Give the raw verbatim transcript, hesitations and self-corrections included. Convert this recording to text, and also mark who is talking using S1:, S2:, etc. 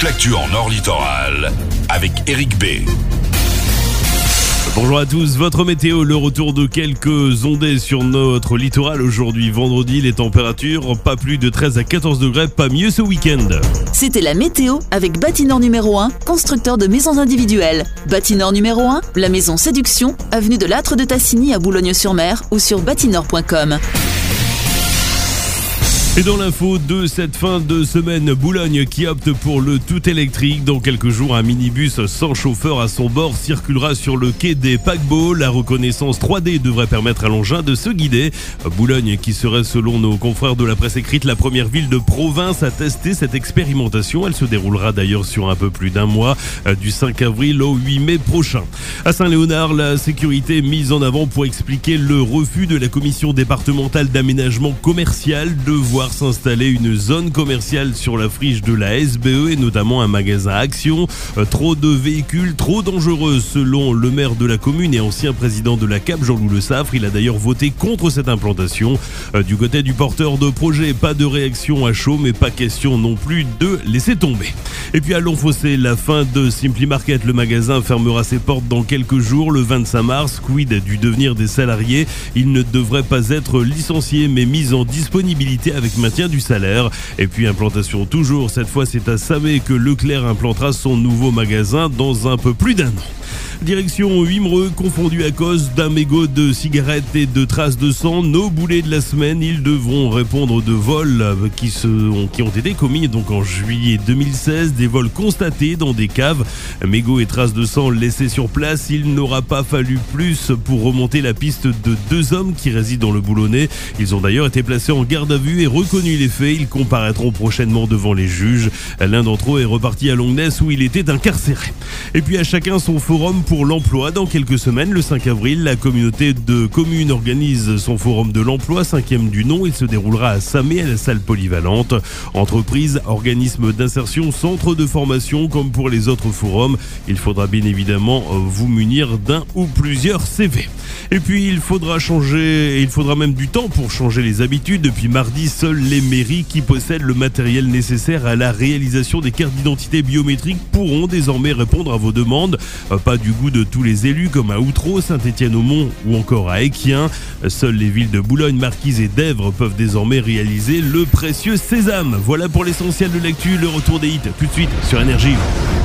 S1: toute l'actu en Nord Littoral avec Eric B.
S2: Bonjour à tous, votre météo, le retour de quelques ondées sur notre littoral aujourd'hui vendredi, les températures pas plus de treize à quatorze degrés, pas mieux ce week-end.
S3: C'était la météo avec Bâtinor numéro un, constructeur de maisons individuelles. Bâtinor numéro un, la maison Séduction, avenue de l'Âtre de Tassigny à Boulogne-sur-Mer ou sur bâtinor point com.
S2: Et dans l'info de cette fin de semaine, Boulogne qui opte pour le tout électrique. Dans quelques jours, un minibus sans chauffeur à son bord circulera sur le quai des paquebots. La reconnaissance trois D devrait permettre à l'engin de se guider. Boulogne qui serait, selon nos confrères de la presse écrite, la première ville de province à tester cette expérimentation. Elle se déroulera d'ailleurs sur un peu plus d'un mois, du cinq avril au huit mai prochain. À Saint-Léonard, la sécurité est mise en avant pour expliquer le refus de la commission départementale d'aménagement commercial de voir s'installer une zone commerciale sur la friche de la S B E et notamment un magasin Action. Euh, trop de véhicules, trop dangereux selon le maire de la commune et ancien président de la C A P, Jean-Loup Le Saffre. Il a d'ailleurs voté contre cette implantation. Euh, du côté du porteur de projet, pas de réaction à chaud, mais pas question non plus de laisser tomber. Et puis à Longfossé, la fin de Simply Market. Le magasin fermera ses portes dans quelques jours, le vingt-cinq mars. Quid du devenir des salariés? Ils ne devraient pas être licenciés mais mis en disponibilité avec maintien du salaire. Et puis implantation toujours, cette fois c'est à Samé que Leclerc implantera son nouveau magasin dans un peu plus d'un an. Direction Wimereux, confondu à cause d'un mégot de cigarettes et de traces de sang. Nos boulets de la semaine, ils devront répondre de vols qui, se, qui ont été commis donc en juillet deux mille seize, des vols constatés dans des caves. Mégots et traces de sang laissés sur place, il n'aura pas fallu plus pour remonter la piste de deux hommes qui résident dans le Boulonnais. Ils ont d'ailleurs été placés en garde à vue et reconnu les faits. Ils comparaîtront prochainement devant les juges. L'un d'entre eux est reparti à Longnes où il était incarcéré. Et puis à chacun son forum pour l'emploi. Dans quelques semaines, le cinq avril, la communauté de communes organise son forum de l'emploi, cinquième du nom. Il se déroulera à Samé, à la salle polyvalente. Entreprises, organismes d'insertion, centres de formation, comme pour les autres forums. Il faudra bien évidemment vous munir d'un ou plusieurs C V. Et puis il faudra changer, il faudra même du temps pour changer les habitudes. Depuis mardi, seules les mairies qui possèdent le matériel nécessaire à la réalisation des cartes d'identité biométriques pourront désormais répondre à vos demandes. Pas du goût de tous les élus comme à Outreau, Saint-Étienne-au-Mont ou encore à Équien. Seules les villes de Boulogne, Marquise et d'Èvres peuvent désormais réaliser le précieux sésame. Voilà pour l'essentiel de l'actu, le retour des hits tout de suite sur Énergie.